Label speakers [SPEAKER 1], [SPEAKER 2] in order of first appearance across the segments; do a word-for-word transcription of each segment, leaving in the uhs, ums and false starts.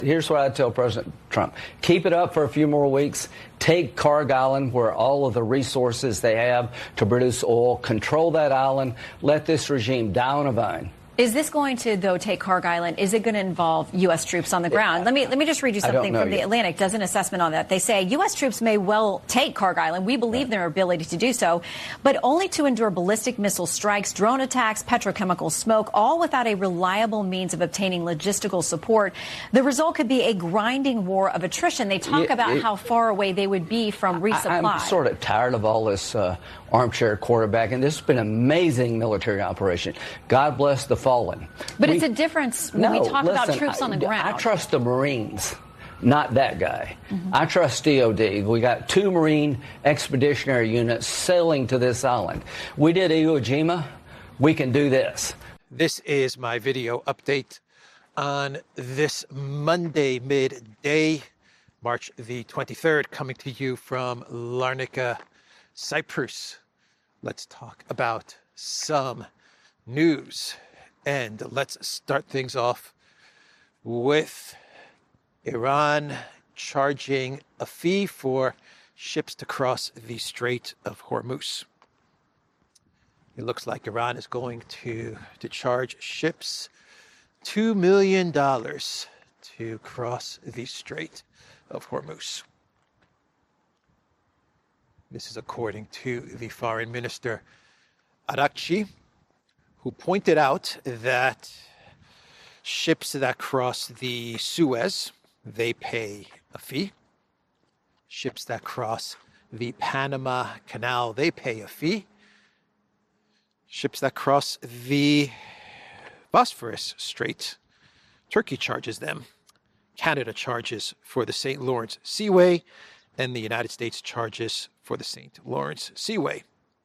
[SPEAKER 1] Here's what I tell President Trump. Keep it up for a few more weeks. Take Kharg Island, where all of the resources they have to produce oil. Control that island. Let this regime die on a vine.
[SPEAKER 2] Is this going to, though, take Kharg Island? Is it going to involve U S troops on the ground? Let me let me just read you something from the
[SPEAKER 1] yet.
[SPEAKER 2] Atlantic. Does an assessment on that. They say U S troops may well take Kharg Island. We believe their ability to do so, but only to endure ballistic missile strikes, drone attacks, petrochemical smoke, all without a reliable means of obtaining logistical support. The result could be a grinding war of attrition. They talk
[SPEAKER 1] Yeah,
[SPEAKER 2] about
[SPEAKER 1] it,
[SPEAKER 2] how far away they would be from resupply.
[SPEAKER 1] I, I'm sort of tired of all this uh, armchair quarterbacking. This has been an amazing military operation. God bless the fallen.
[SPEAKER 2] But
[SPEAKER 1] we,
[SPEAKER 2] it's a difference when
[SPEAKER 1] no,
[SPEAKER 2] we talk
[SPEAKER 1] listen,
[SPEAKER 2] about troops on the
[SPEAKER 1] I,
[SPEAKER 2] ground.
[SPEAKER 1] I trust the Marines, not that guy.
[SPEAKER 2] Mm-hmm.
[SPEAKER 1] I trust D O D. We got two Marine expeditionary units sailing to this island. We did Iwo Jima. We can do this.
[SPEAKER 3] This is my video update on this Monday midday, March the twenty-third, coming to you from Larnaca, Cyprus. Let's talk about some news. And let's start things off with Iran charging a fee for ships to cross the Strait of Hormuz. It looks like Iran is going to, to charge ships two million dollars to cross the Strait of Hormuz. This is according to the foreign minister, Araghchi, who pointed out that ships that cross the Suez, they pay a fee. Ships that cross the Panama Canal, they pay a fee. Ships that cross the Bosphorus Strait, Turkey charges them. Canada charges for the Saint Lawrence Seaway, and the United States charges for the Saint Lawrence Seaway.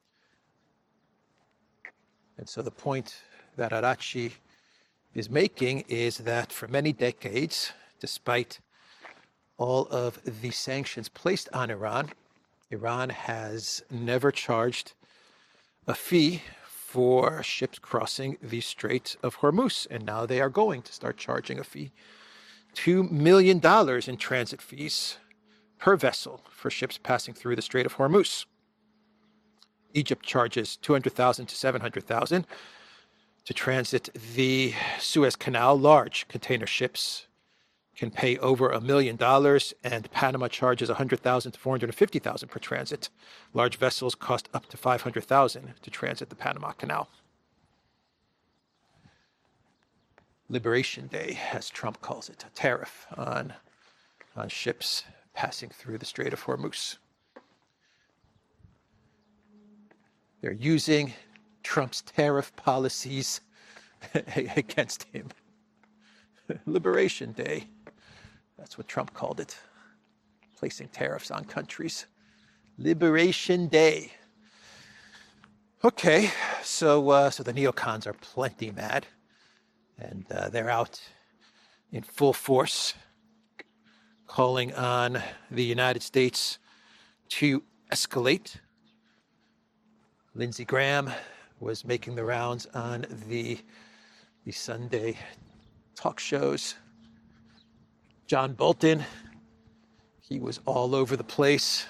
[SPEAKER 3] And so the point that Araghchi is making is that for many decades, despite all of the sanctions placed on Iran, Iran has never charged a fee for ships crossing the Strait of Hormuz. And now they are going to start charging a fee, two million dollars in transit fees per vessel for ships passing through the Strait of Hormuz. Egypt charges two hundred thousand dollars to seven hundred thousand dollars to transit the Suez Canal. Large container ships can pay over a million dollars, and Panama charges one hundred thousand dollars to four hundred fifty thousand dollars per transit. Large vessels cost up to five hundred thousand dollars to transit the Panama Canal. Liberation Day, as Trump calls it, a tariff on, on ships passing through the Strait of Hormuz. They're using Trump's tariff policies against him. Liberation Day. That's what Trump called it. Placing tariffs on countries. Liberation Day. Okay, so uh, so the neocons are plenty mad, and uh, they're out in full force, calling on the United States to escalate. Lindsey Graham was making the rounds on the, the Sunday talk shows. John Bolton, he was all over the place.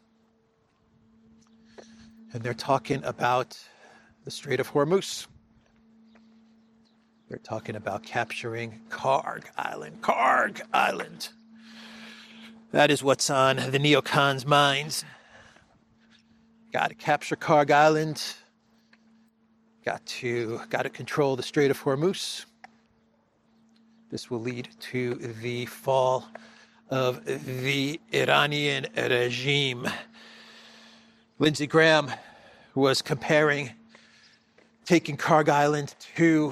[SPEAKER 3] And they're talking about the Strait of Hormuz. They're talking about capturing Kharg Island. Kharg Island. That is what's on the neocons' minds. Got to capture Kharg Island. Got to, got to control the Strait of Hormuz. This will lead to the fall of the Iranian regime. Lindsey Graham was comparing taking Kharg Island to,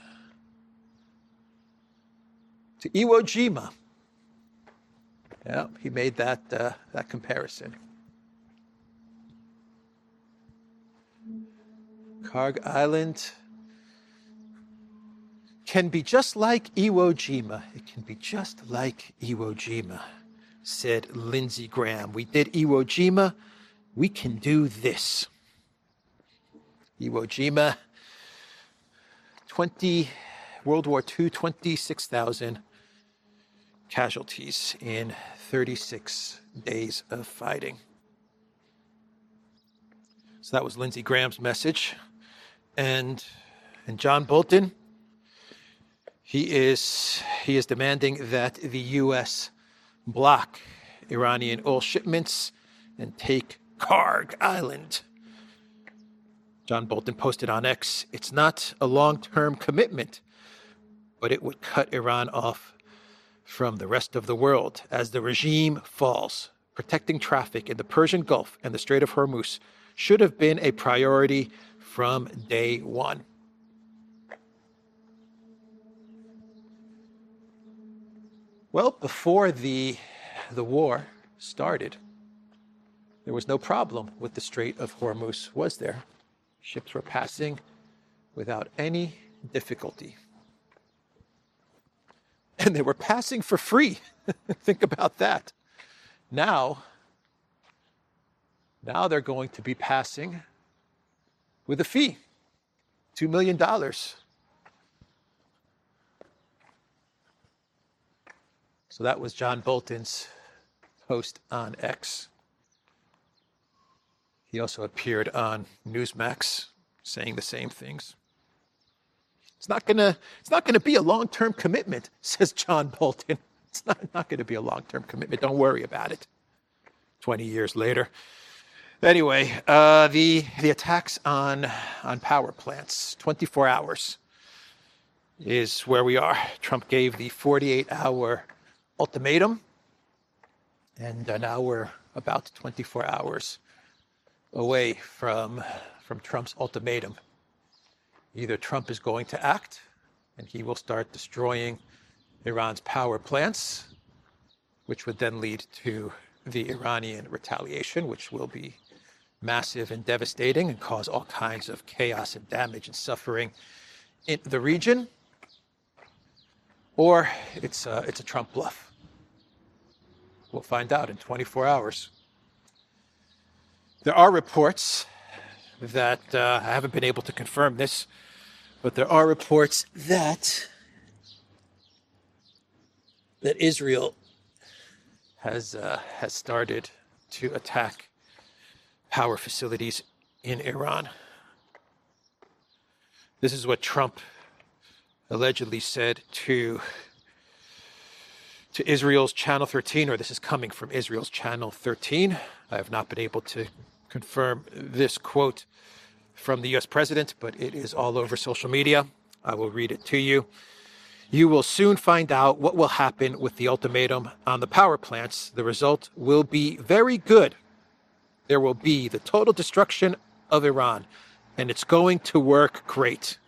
[SPEAKER 3] to Iwo Jima. Yeah, he made that, uh, that comparison. Kharg Island can be just like Iwo Jima. It can be just like Iwo Jima, said Lindsey Graham. We did Iwo Jima. We can do this. Iwo Jima, twenty, World War Two, twenty-six thousand casualties in thirty-six days of fighting. So that was Lindsey Graham's message. And, and John Bolton, he is, he is demanding that the U S block Iranian oil shipments and take Karg Island. John Bolton posted on X, "It's not a long-term commitment, but it would cut Iran off from the rest of the world as the regime falls. Protecting traffic in the Persian Gulf and the Strait of Hormuz should have been a priority from day one." Well, before the, the war started, there was no problem with the Strait of Hormuz, was there? Ships were passing without any difficulty. And they were passing for free. Think about that. Now, now they're going to be passing with a fee, two million dollars. So that was John Bolton's post on X. He also appeared on Newsmax saying the same things. It's not gonna, it's not gonna be a long-term commitment, says John Bolton. It's not, not gonna be a long-term commitment. Don't worry about it. twenty years later. Anyway, uh, the the attacks on on power plants, twenty-four hours is where we are. Trump gave the forty-eight hour ultimatum, and uh, now we're about twenty-four hours away from from Trump's ultimatum. Either Trump is going to act, and he will start destroying Iran's power plants, which would then lead to the Iranian retaliation, which will be massive and devastating and cause all kinds of chaos and damage and suffering in the region, or it's a, it's a Trump bluff. We'll find out in twenty-four hours. There are reports that, uh, I haven't been able to confirm this, but there are reports that that Israel has uh, has started to attack power facilities in Iran. This is what Trump allegedly said to to Israel's Channel thirteen, or this is coming from Israel's Channel thirteen. I have not been able to confirm this quote from the U S president, but it is all over social media. I will read it to you. "You will soon find out what will happen with the ultimatum on the power plants. The result will be very good. There will be the total destruction of Iran, and it's going to work great."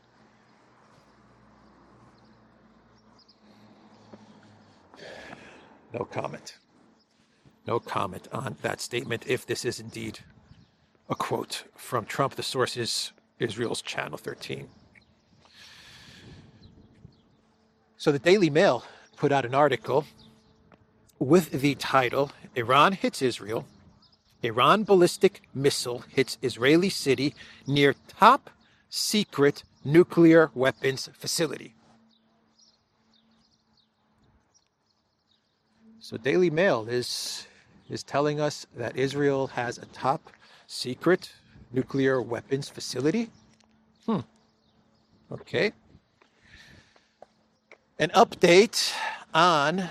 [SPEAKER 3] No comment. No comment on that statement, if this is indeed a quote from Trump. The source is Israel's Channel thirteen. So the Daily Mail put out an article with the title, "Iran hits Israel. Iran ballistic missile hits Israeli city near top secret nuclear weapons facility." So Daily Mail is, is telling us that Israel has a top secret nuclear weapons facility. Hmm. Okay. An update on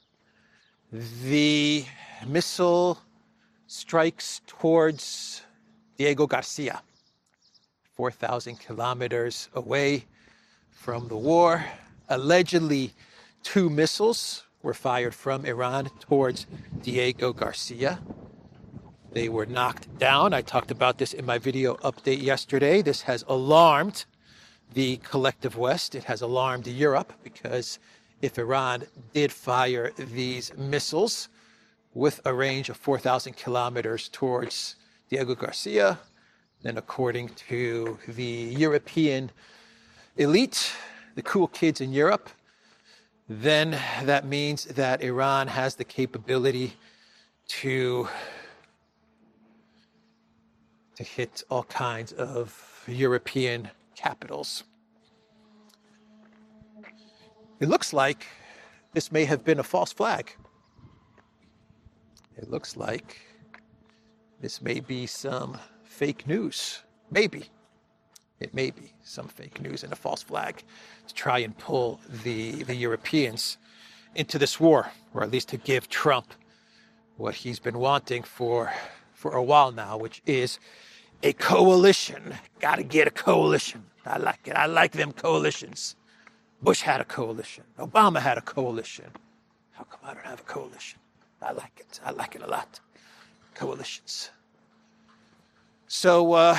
[SPEAKER 3] the missile strikes towards Diego Garcia, four thousand kilometers away from the war. Allegedly, two missiles were fired from Iran towards Diego Garcia. They were knocked down. I talked about this in my video update yesterday. This has alarmed the collective West. It has alarmed Europe, because if Iran did fire these missiles with a range of four thousand kilometers towards Diego Garcia, then according to the European elite, the cool kids in Europe, then that means that Iran has the capability to, to hit all kinds of European capitals. It looks like this may have been a false flag. It looks like this may be some fake news. Maybe. It may be some fake news and a false flag to try and pull the, the Europeans into this war, or at least to give Trump what he's been wanting for, for a while now, which is a coalition. Got to get a coalition. I like it. I like them coalitions. Bush had a coalition. Obama had a coalition. How come I don't have a coalition? I like it. I like it a lot. Coalitions. So, uh,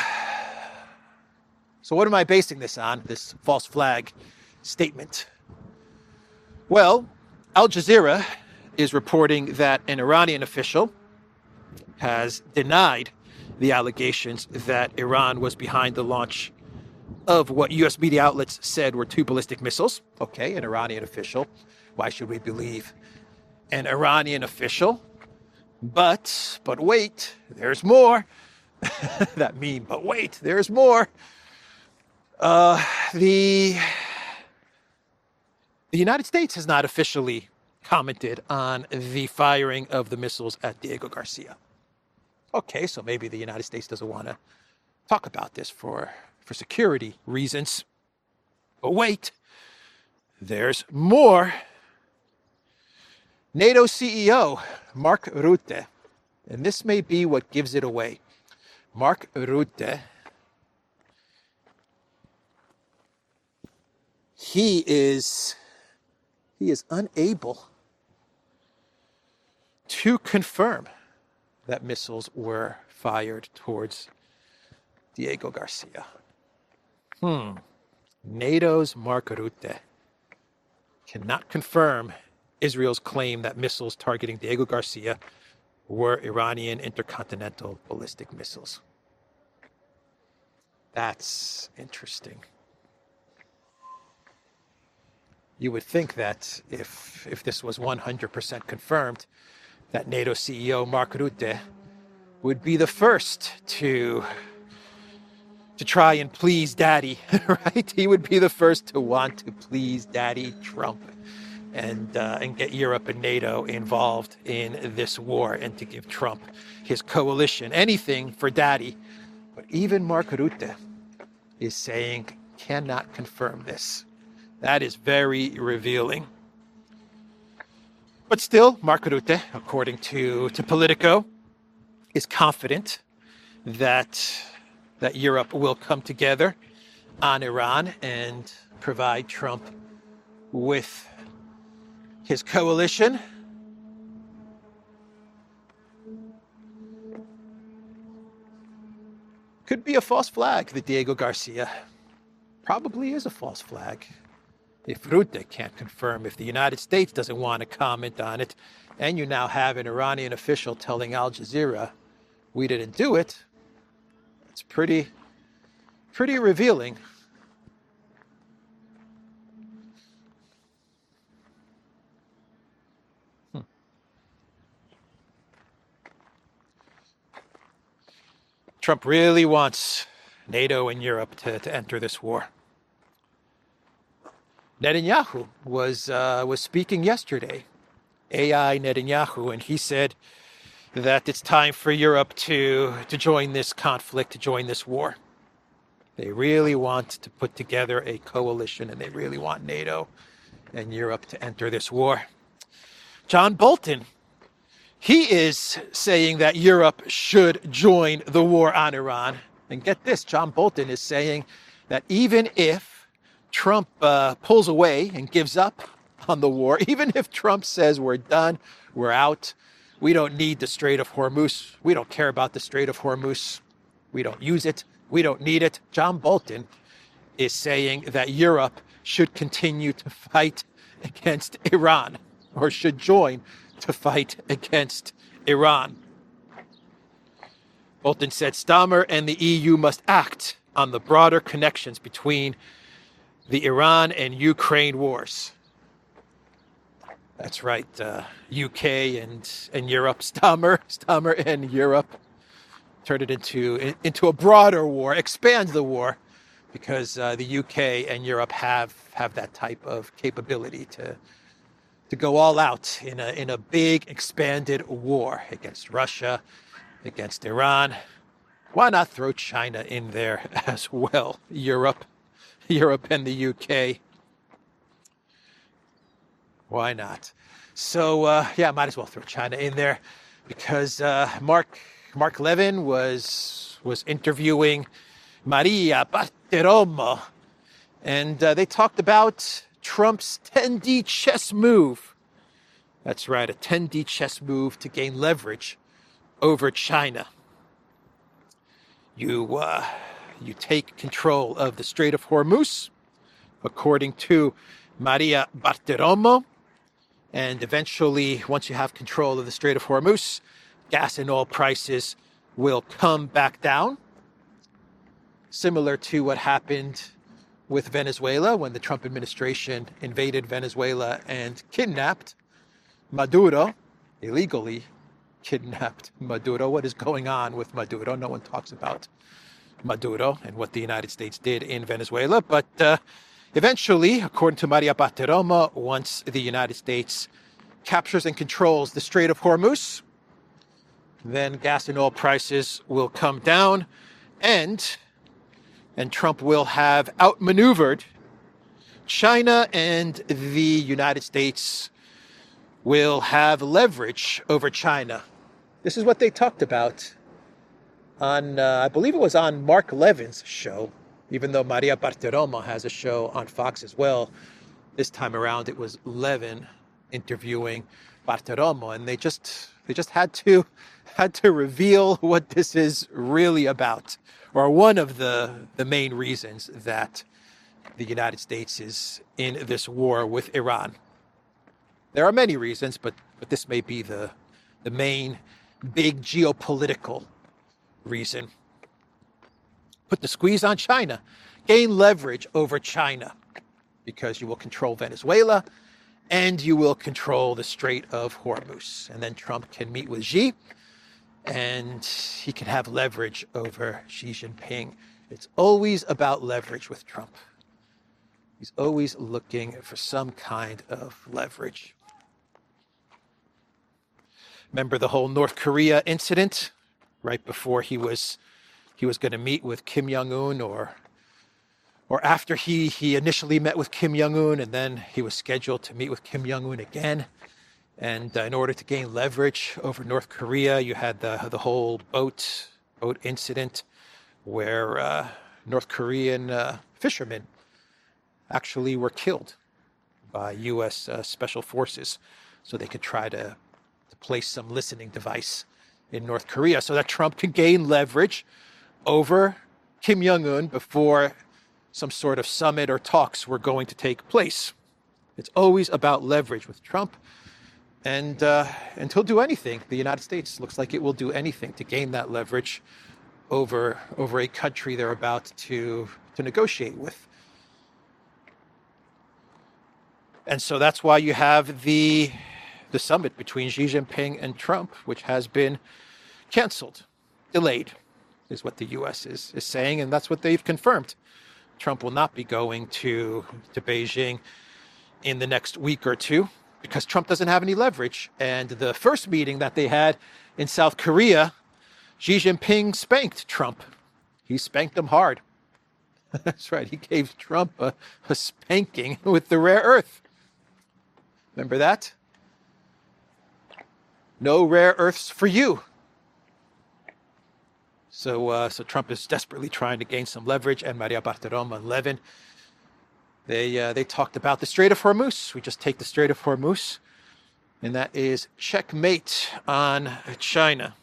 [SPEAKER 3] so what am I basing this on, this false flag statement? Well, Al Jazeera is reporting that an Iranian official has denied the allegations that Iran was behind the launch of what U S media outlets said were two ballistic missiles. Okay, an Iranian official. Why should we believe an Iranian official? But, but wait, there's more. That meme, but wait, there's more. Uh, the, the United States has not officially commented on the firing of the missiles at Diego Garcia. Okay, so maybe the United States doesn't want to talk about this for, for security reasons. But wait, there's more. NATO C E O Mark Rutte, and this may be what gives it away. Mark Rutte, he is, he is unable to confirm that missiles were fired towards Diego Garcia. Hmm. NATO's Mark Rutte cannot confirm Israel's claim that missiles targeting Diego Garcia were Iranian intercontinental ballistic missiles. That's interesting. You would think that if if this was one hundred percent confirmed, that NATO C E O Mark Rutte would be the first to to try and please Daddy, right? He would be the first to want to please Daddy Trump and uh, and get Europe and NATO involved in this war and to give Trump his coalition, anything for Daddy. But even Mark Rutte is saying cannot confirm this. That is very revealing. But still, Mark Rutte, according to, to Politico, is confident that, that Europe will come together on Iran and provide Trump with his coalition. Could be a false flag, the Diego Garcia. Probably is a false flag. If Rutte can't confirm, if the United States doesn't want to comment on it, and you now have an Iranian official telling Al Jazeera, we didn't do it, it's pretty, pretty revealing. Hmm. Trump really wants NATO and Europe to, to enter this war. Netanyahu was uh, was speaking yesterday, A I Netanyahu, and he said that it's time for Europe to, to join this conflict, to join this war. They really want to put together a coalition, and they really want NATO and Europe to enter this war. John Bolton, he is saying that Europe should join the war on Iran. And get this, John Bolton is saying that even if Trump uh, pulls away and gives up on the war, even if Trump says we're done, we're out, we don't need the Strait of Hormuz, we don't care about the Strait of Hormuz, we don't use it, we don't need it. John Bolton is saying that Europe should continue to fight against Iran, or should join to fight against Iran. Bolton said Starmer and the E U must act on the broader connections between the Iran and Ukraine wars. That's right, uh, U K and, and Europe, Starmer, Starmer and Europe. Turn it into, into a broader war, expand the war, because uh, the U K and Europe have, have that type of capability to, to go all out in a, in a big expanded war against Russia, against Iran. Why not throw China in there as well? Europe, Europe and the U K. Why not? So, uh, yeah, might as well throw China in there because uh, Mark Mark Levin was was interviewing Maria Bartiromo, and uh, they talked about Trump's ten D chess move. That's right, a ten D chess move to gain leverage over China. You uh, you take control of the Strait of Hormuz, according to Maria Bartiromo. And eventually, once you have control of the Strait of Hormuz, gas and oil prices will come back down. Similar to what happened with Venezuela when the Trump administration invaded Venezuela and kidnapped Maduro, illegally kidnapped Maduro. What is going on with Maduro? No one talks about Maduro and what the United States did in Venezuela. But uh, eventually, according to Maria Bartiromo, once the United States captures and controls the Strait of Hormuz, then gas and oil prices will come down, and and Trump will have outmaneuvered China, and the United States will have leverage over China. This is what they talked about on, uh, I believe it was on Mark Levin's show, even though Maria Bartiromo has a show on Fox as well. This time around, it was Levin interviewing Bartiromo, and they just they just had to had to reveal what this is really about, or one of the the main reasons that the United States is in this war with Iran. There are many reasons, but but this may be the the main big geopolitical reason. Put the squeeze on China, gain leverage over China, because you will control Venezuela and you will control the Strait of Hormuz. And then Trump can meet with Xi and he can have leverage over Xi Jinping. It's always about leverage with Trump. He's always looking for some kind of leverage. Remember the whole North Korea incident right before he was he was going to meet with Kim Jong-un, or or after he, he initially met with Kim Jong-un, and then he was scheduled to meet with Kim Jong-un again. And uh, in order to gain leverage over North Korea, you had the the whole boat boat incident where uh, North Korean uh, fishermen actually were killed by U S uh, special forces, so they could try to, to place some listening device in North Korea so that Trump could gain leverage over Kim Jong-un before some sort of summit or talks were going to take place. It's always about leverage with Trump, and uh, and he'll do anything. The United States looks like it will do anything to gain that leverage over over a country they're about to to negotiate with. And so that's why you have the the summit between Xi Jinping and Trump, which has been canceled, delayed, is what the U S is, is saying, and that's what they've confirmed. Trump will not be going to, to Beijing in the next week or two because Trump doesn't have any leverage. And the first meeting that they had in South Korea, Xi Jinping spanked Trump. He spanked him hard. That's right. He gave Trump a, a spanking with the rare earth. Remember that? No rare earths for you. So, uh, so Trump is desperately trying to gain some leverage, and Maria Bartiromo and Levin, they uh, they talked about the Strait of Hormuz. We just take the Strait of Hormuz, and that is checkmate on China.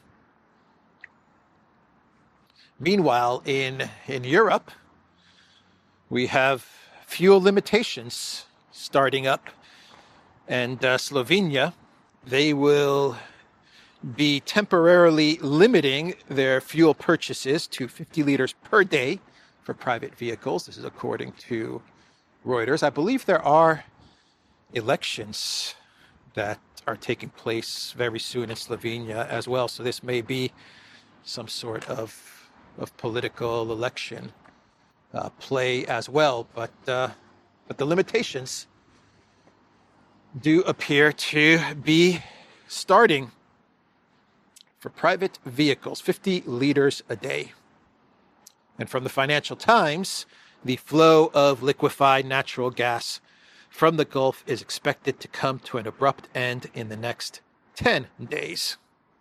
[SPEAKER 3] Meanwhile, in in Europe, we have fuel limitations starting up, and uh, Slovenia, they will be temporarily limiting their fuel purchases to fifty liters per day for private vehicles. This is according to Reuters. I believe there are elections that are taking place very soon in Slovenia as well. So this may be some sort of, of political election uh, play as well. But, uh, but the limitations do appear to be starting for private vehicles, fifty liters a day. And from the Financial Times, the flow of liquefied natural gas from the Gulf is expected to come to an abrupt end in the next ten days.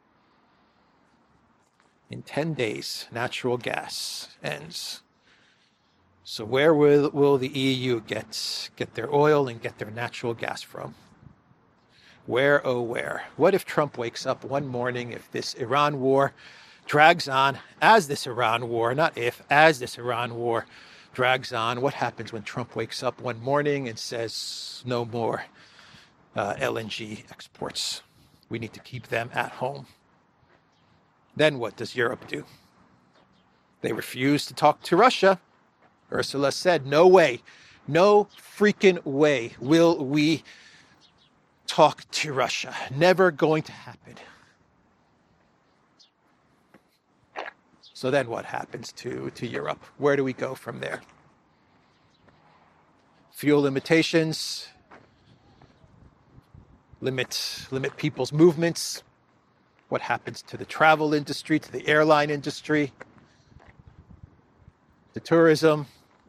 [SPEAKER 3] In ten days, natural gas ends. So where will, will the E U get, get their oil and get their natural gas from? Where, oh where? What if Trump wakes up one morning, if this Iran war drags on, as this Iran war, not if, as this Iran war drags on, what happens when Trump wakes up one morning and says no more uh, L N G exports? We need to keep them at home. Then what does Europe do? They refuse to talk to Russia. Ursula said, no way, no freaking way will we talk to Russia. Never going to happen. So then what happens to, to Europe? Where do we go from there? Fuel limitations, limit, limit people's movements. What happens to the travel industry, to the airline industry, to tourism?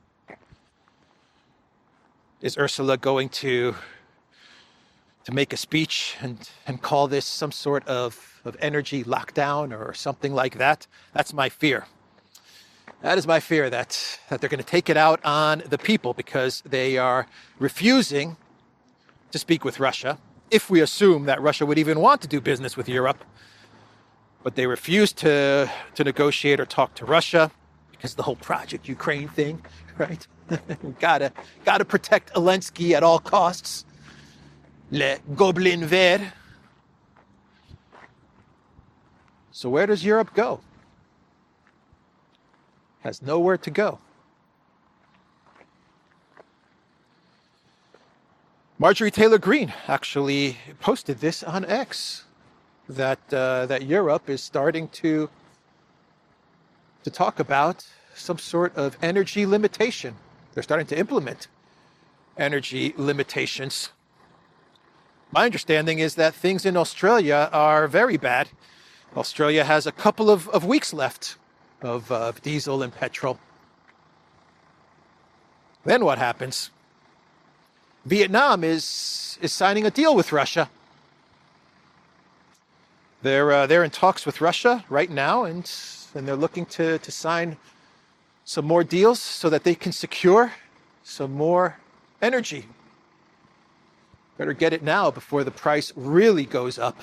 [SPEAKER 3] Is Ursula going to, to make a speech and, and call this some sort of, of energy lockdown or something like that? That's my fear. That is my fear, that, that they're going to take it out on the people because they are refusing to speak with Russia, if we assume that Russia would even want to do business with Europe. But they refuse to, to negotiate or talk to Russia because the whole Project Ukraine thing, right? gotta, gotta protect Zelensky at all costs. Le Gobelin Vert. So where does Europe go? Has nowhere to go. Marjorie Taylor Greene actually posted this on X, that uh, that Europe is starting to to talk about some sort of energy limitation. They're starting to implement energy limitations. My understanding is that things in Australia are very bad. Australia has a couple of, of weeks left of uh, diesel and petrol. Then what happens? Vietnam is is signing a deal with Russia. They're uh, they're in talks with Russia right now, and and they're looking to to sign some more deals so that they can secure some more energy. Better get it now before the price really goes up.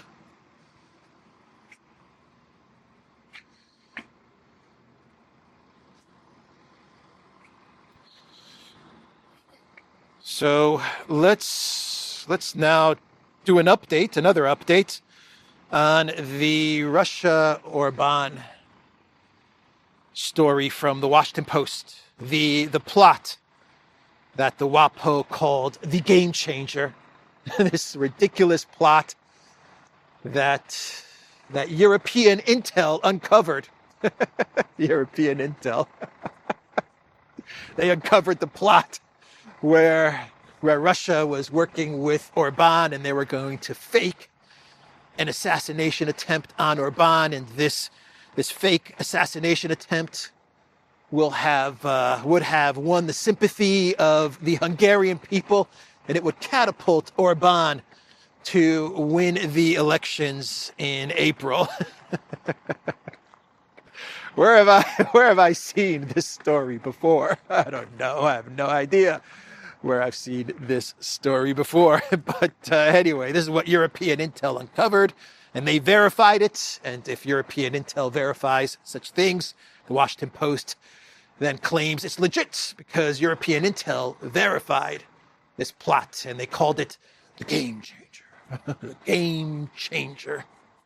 [SPEAKER 3] So let's let's now do an update, another update on the Russia Orban story from the Washington Post. The the plot that the WAPO called the game changer. This ridiculous plot that that European intel uncovered. European intel. They uncovered the plot where where Russia was working with Orban, and they were going to fake an assassination attempt on Orban, and this this fake assassination attempt will have uh, would have won the sympathy of the Hungarian people, and it would catapult Orban to win the elections in April. Where have I where have I seen this story before? I don't know. I have no idea where I've seen this story before. But uh, anyway, this is what European intel uncovered, and they verified it. And if European intel verifies such things, the Washington Post then claims it's legit because European intel verified this plot, and they called it the game changer. The game changer.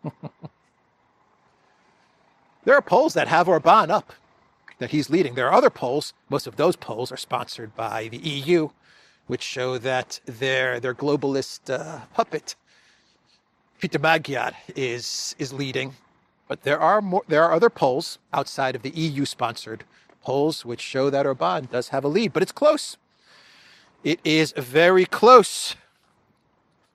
[SPEAKER 3] There are polls that have Orban up, that he's leading. There are other polls. Most of those polls are sponsored by the E U, which show that their their globalist uh, puppet, Peter Magyar, is is leading. But there are more. There are other polls outside of the E U-sponsored polls which show that Orban does have a lead, but it's close. It is very close.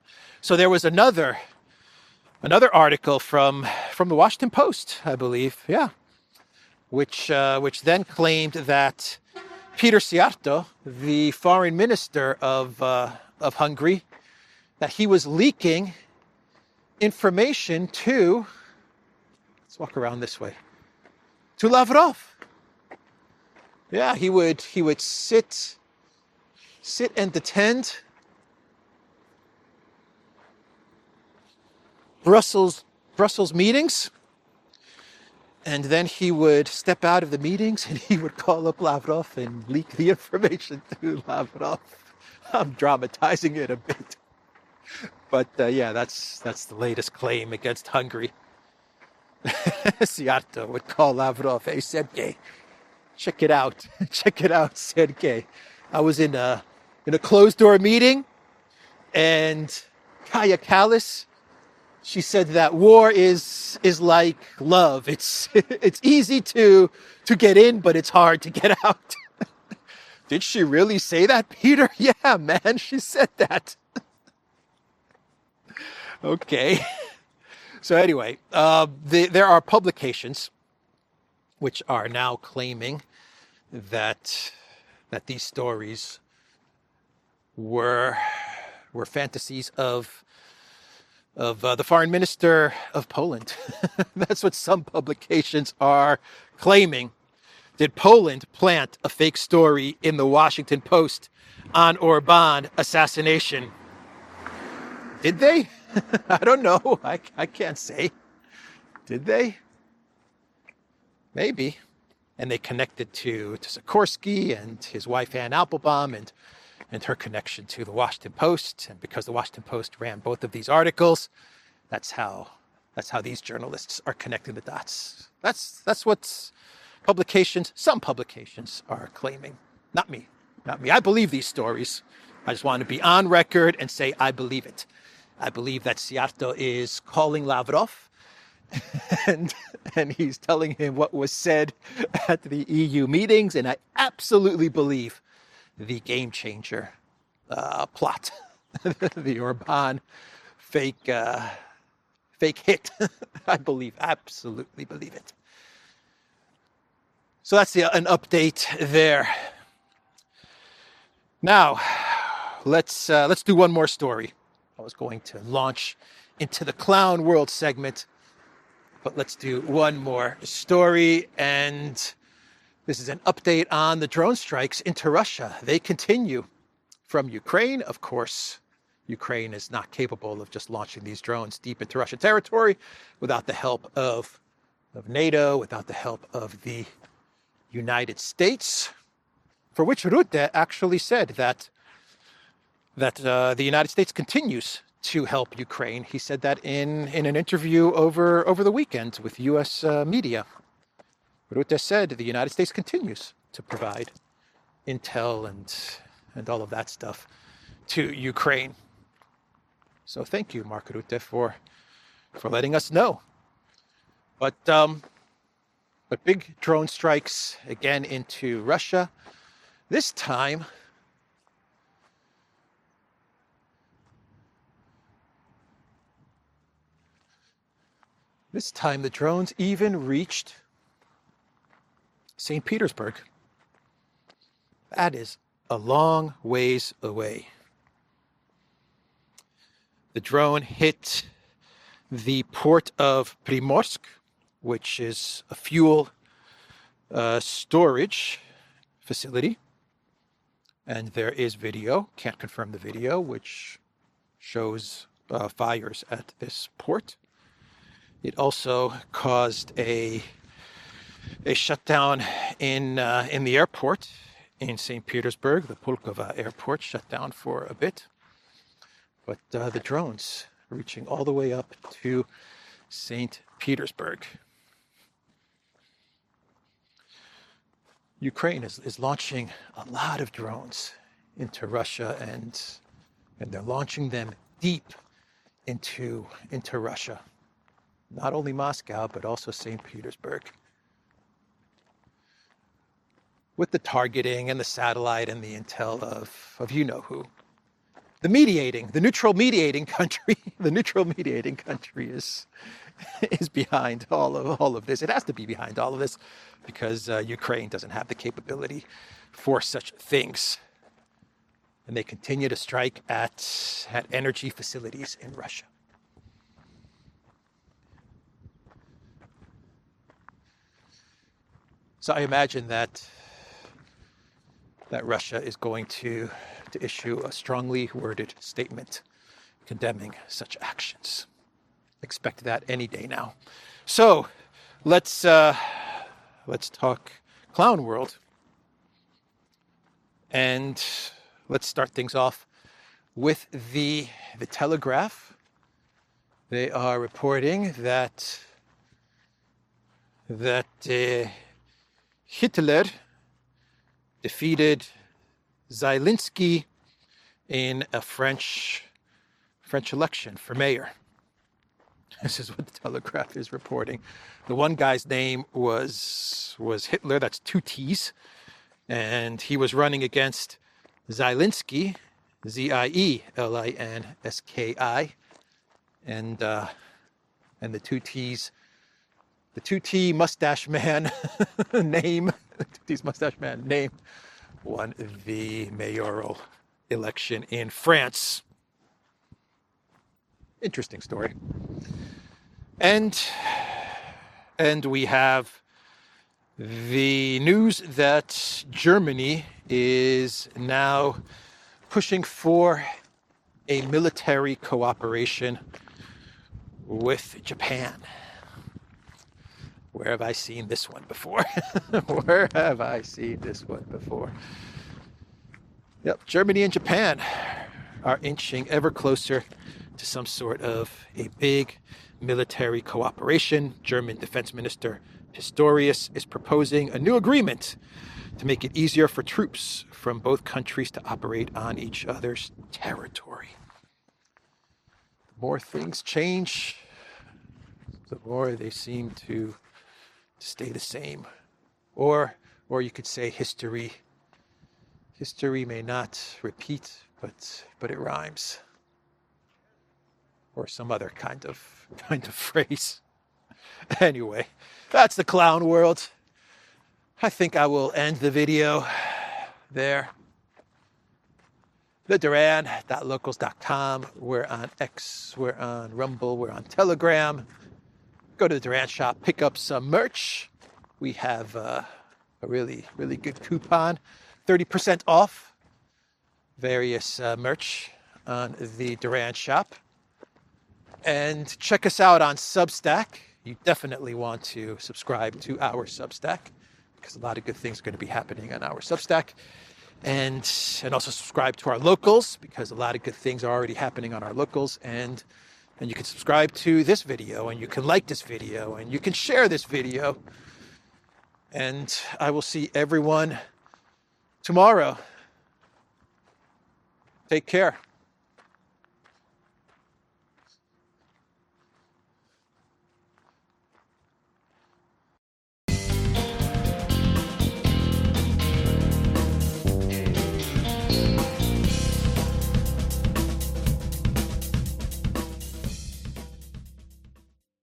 [SPEAKER 3] So there was another another article from from the Washington Post, I believe, yeah, which uh, which then claimed that Peter Szijjártó, the foreign minister of uh, of Hungary, that he was leaking information to, let's walk around this way, to Lavrov. Yeah, he would he would sit sit and attend Brussels Brussels meetings, and then he would step out of the meetings and he would call up Lavrov and leak the information to Lavrov. I'm dramatizing it a bit, but uh, yeah, that's that's the latest claim against Hungary. Szijjártó would call Lavrov, "Hey, Sergei, check it out, check it out, Sergei. I was in a in a closed door meeting, and Kaja Kallas, she said that war is is like love. It's it's easy to to get in, but it's hard to get out." Did she really say that, Peter? Yeah, man, she said that. Okay. So anyway, uh, the, there are publications which are now claiming that that these stories were were fantasies of of uh, the foreign minister of Poland. That's what some publications are claiming. Did Poland plant a fake story in the Washington Post on Orbán assassination? Did they? I don't know. I, I can't say. Did they? Maybe. And they connected to, to Sikorsky and his wife Ann Applebaum and, and her connection to the Washington Post. And because the Washington Post ran both of these articles, that's how that's how these journalists are connecting the dots. That's that's what publications, some publications are claiming. Not me. Not me. I believe these stories. I just want to be on record and say I believe it. I believe that Szijjártó is calling Lavrov and and he's telling him what was said at the E U meetings, and I absolutely believe the game changer uh, plot, the Orbán fake uh, fake hit. I believe, absolutely believe it. So that's the, an update there. Now let's uh, let's do one more story. I was going to launch into the clown world segment, but let's do one more story. And this is an update on the drone strikes into Russia. They continue from Ukraine. Of course, Ukraine is not capable of just launching these drones deep into Russian territory without the help of, of NATO, without the help of the United States, for which Rutte actually said that that uh, the United States continues to help Ukraine. He said that in, in an interview over, over the weekend with U S uh, media. Rutte said the United States continues to provide intel and, and all of that stuff to Ukraine. So thank you, Mark Rutte, for, for letting us know. But, um, but big drone strikes again into Russia. This time, This time the drones even reached Saint Petersburg. That is a long ways away. The drone hit the port of Primorsk, which is a fuel uh, storage facility. And there is video, can't confirm the video, which shows uh, fires at this port. It also caused a a shutdown in uh, in the airport in Saint Petersburg. The Pulkovo airport shut down for a bit. But uh, the drones reaching all the way up to Saint Petersburg. Ukraine is, is launching a lot of drones into Russia, and and they're launching them deep into into Russia. Not only Moscow, but also Saint Petersburg. With the targeting and the satellite and the intel of, of you know who. the mediating, the neutral mediating country, the neutral mediating country is is behind all of all of this. It has to be behind all of this because uh, Ukraine doesn't have the capability for such things. And they continue to strike at, at energy facilities in Russia. So I imagine that that Russia is going to, to issue a strongly worded statement condemning such actions. Expect that any day now. So let's uh, let's talk clown world. And let's start things off with the the Telegraph. They are reporting that that uh, Hitler defeated Zelensky in a French French election for mayor. This is what the Telegraph is reporting. The one guy's name was was Hitler. That's two T's. And he was running against Zelensky, Z I E L I N S K I. And uh, and the two T's, the two T mustache man name, the two T's mustache man name won the mayoral election in France. Interesting story. And and we have the news that Germany is now pushing for a military cooperation with Japan. Where have I seen this one before? Where have I seen this one before? Yep, Germany and Japan are inching ever closer to some sort of a big military cooperation. German Defense Minister Pistorius is proposing a new agreement to make it easier for troops from both countries to operate on each other's territory. The more things change, the more they seem to, to stay the same. Or, or you could say history. History may not repeat, but but it rhymes. Or some other kind of kind of phrase. Anyway, that's the clown world. I think I will end the video there. The Duran dot locals dot com. We're on X, we're on Rumble, we're on Telegram. Go to the Duran shop, pick up some merch. We have uh, a really, really good coupon. thirty percent off various uh, merch on the Duran shop. And check us out on Substack. You definitely want to subscribe to our Substack because a lot of good things are going to be happening on our Substack. And and also subscribe to our locals because a lot of good things are already happening on our locals. And, and you can subscribe to this video and you can like this video and you can share this video. And I will see everyone tomorrow. Take care.